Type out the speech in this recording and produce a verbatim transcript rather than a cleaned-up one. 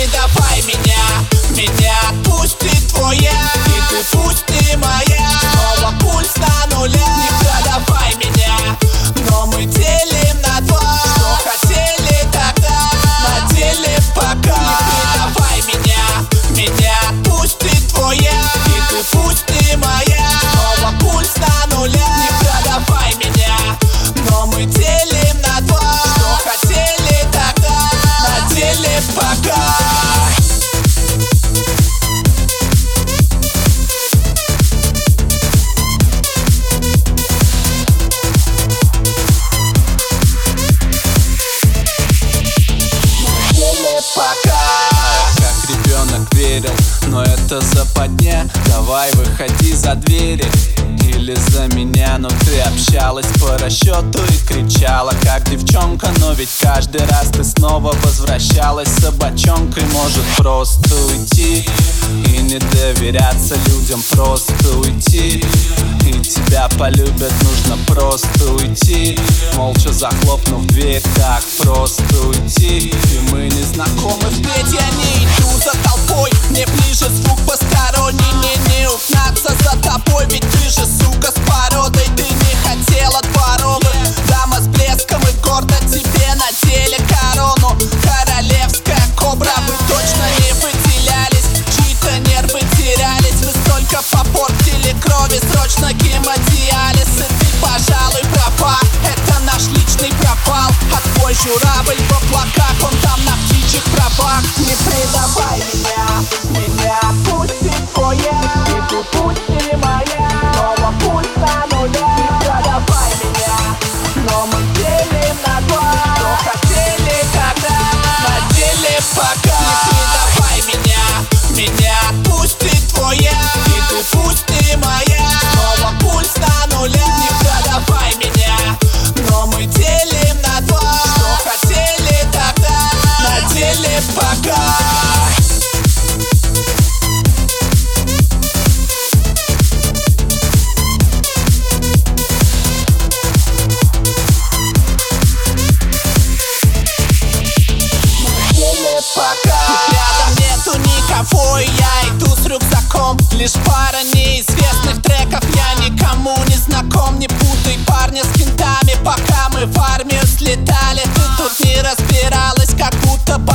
предавай меня, меня отпустит твой я, и ты пусть не моя. Снова пульс на нуле. Не предавай меня, но мы делим на два. Что хотели тогда, на деле пока. Не предавай меня, меня отпустит твой я, и ты пусть не моя. Снова пульс на нуле. Не предавай меня, но мы делим на два. Что хотели тогда, на деле пока. Пока. Как ребенок верил, но это западня. Давай выходи за двери или за меня. Но ты общалась по расчету и кричала как девчонка. Но ведь каждый раз ты снова возвращалась собачонкой. Может просто уйти и не доверяться людям, просто уйти. И тебя полюбят, нужно просто уйти. Молча захлопнув дверь, так просто уйти. И мы не знакомы. Впредь я не иду за толпой, мне ближе звук посторонний. Не, не угнаться за тобой, ведь ты же, сука, с породой. Ты не хотела дворовых, дама с блеском и гордо тебе надели корону. Королевская кобра, вы точно не выделялись, чьи-то нервы терялись. Вы столько попортили крови, срочно гемодиализ. И ты, пожалуй, права, это наш личный пропал. А твой журавль в облаках, он там на птичьих правах. Не предавай меня, меня отпустит твой я, и ты пусть не моя. Снова пульс на нуле. Не предавай меня, но мы делим на два. Что хотели когда, на деле пока. Не предавай меня, меня отпустит твой я, и ты пусть не моя. Снова пульс на нуле. Не предавай меня, но мы делим на два. Что хотели тогда, на деле пока. Пока рядом нету никого, и я иду с рюкзаком. Лишь пара неизвестных треков, я никому не знаком. Не путай парня с кентами, пока мы в армию слетали. Ты тут не разбиралась, как будто